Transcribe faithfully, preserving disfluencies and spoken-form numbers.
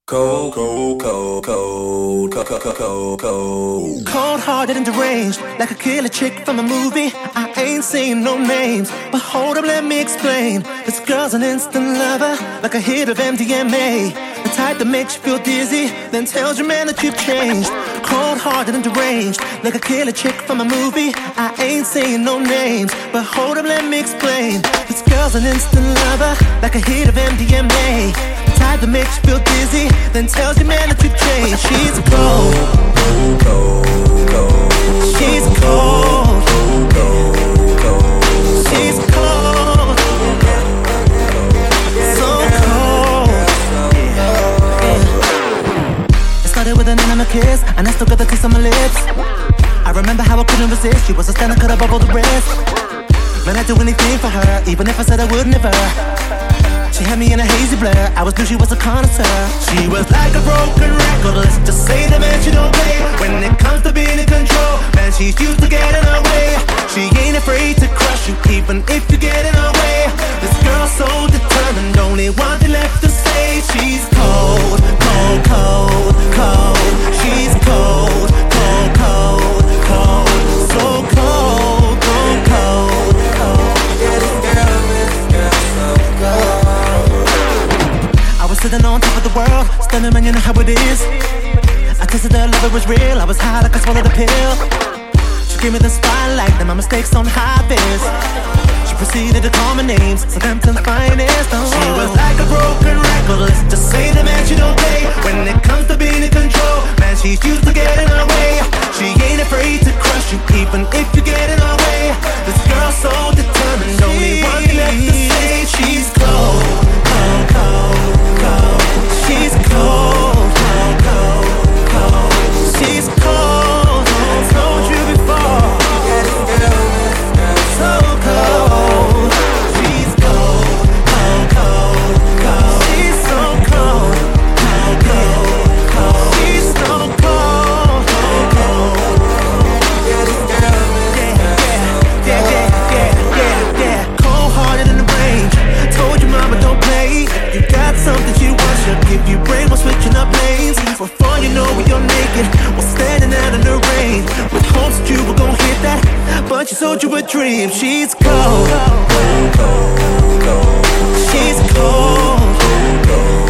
Cold, cold, cold, cold, cold, cold, cold, cold. Cold-hearted and deranged, like a killer chick from a movie. I ain't saying no names, but hold up, let me explain. This girl's an instant lover, like a hit of M D M A. The type that makes you feel dizzy, then tells your man that you've changed. Cold-hearted and deranged, like a killer chick from a movie. I ain't saying no names, but hold up, let me explain. This girl's an instant lover, like a hit of M D M A. The type that makes you feel dizzy, then tells your man that you've changed. She's cold, cold, cold, cold. she's cold, cold, cold, cold. she's cold, so cold. It started with an intimate kiss, and I still got the taste on my lips. I remember how I couldn't resist. She was a stand I could have bubbled the wrist. Man, I'd do anything for her, even if I said I would never. She had me in a hazy blur, I was knew she was a connoisseur. She was like a broken record, let's just say that man she don't play. When it comes to being in control, man she's used to getting her way. She ain't afraid to crush you, even if you get in her way. This girl's so determined, only one thing left to say. She's cold, cold, cold, cold. She's cold, cold, cold, cold. So cold, cold, cold, cold. Yeah, this girl, this girl so cold. I was sitting on top of the world, stunning man, you know how it is. I tasted the love, it was real, I was high like I swallowed a pill. She gave me the spotlight, then my mistakes on high vis. She proceeded to call my names, Southampton's finest. Oh. She was like a broken record, let's just say the man she don't play. When it comes to being in control, man she's used to getting her way. She ain't afraid to crush you, even if you get in her way. This girl's so determined, only one thing left to say. She's cold, cold, cold, cold. She's cold, cold, cold, cold. She's cold, I told you before. Yeah, this girl, this girl so cold. She's cold, cold, cold, cold. She's so cold, cold, cold, cold. She's so cold, cold, cold. Yeah, this girl, yeah, yeah, yeah, yeah, yeah, yeah, yeah. Cold-hearted in the range. Told your mama don't play. You got something she wants, she'll give you brain while switching up lanes. Before you know it, you're naked, while standing out in the rain. With hopes that you were gon' hit that, but she sold you a dream. She's cold, Cold, cold, cold. she's cold, Cold,